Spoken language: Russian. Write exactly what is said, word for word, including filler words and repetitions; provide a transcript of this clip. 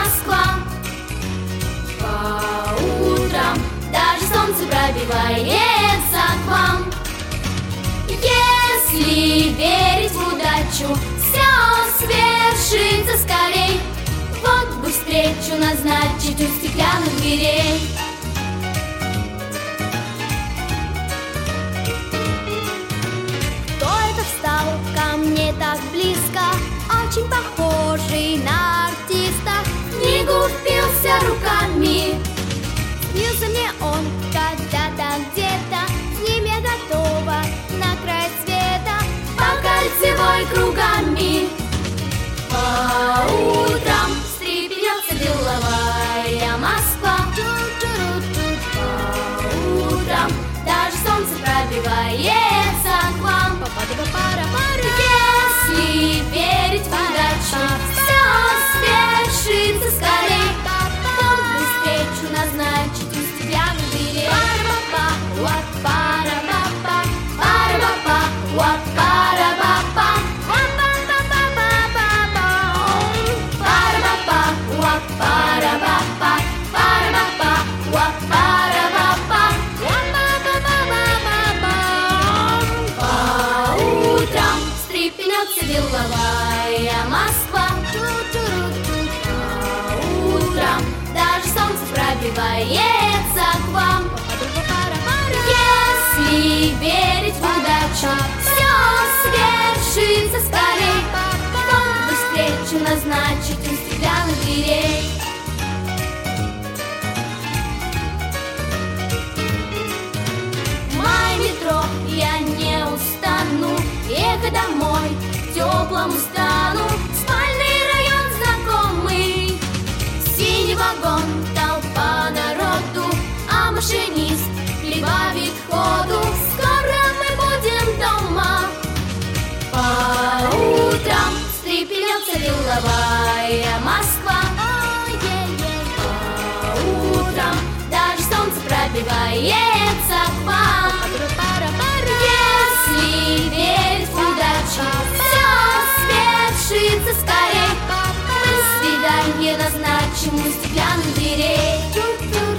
Москва. По утрам даже солнце пробивается к вам. Если верить в удачу, все свершится скорей. Вот бы встречу назначить у стеклянных дверей. Кто это встал ко мне так близко, очень похожий на артиста? В книгу впился руками. Снился мне он когда-то где-то, с ним я готова на край света по кольцевой кругами. По утрам встрепенется деловая Москва. По утрам даже солнце пробивается к вам. Если верить в удачу, все свершится скорей. Вот бы встречу назначить у стеклянных дверей. Пара-па-па, пара-па-па, пара-па-па, деловая Москва. По утрам даже солнце пробивается к вам. Если верить в удачу, все свершится скорей. Вот бы встречу назначить у стеклянных дверей. В мае метро я не устану ехать домой к теплому стану. Спальный район знакомый, синий вагон, толпа народу, а машинист прибавит ходу. Скоро мы будем дома. По утрам встрепенется деловая Москва. По утрам даже солнце пробивается к вам. Если верить в удачу, все свершится скорей. Мы свидание назначим у стеклянных дверей.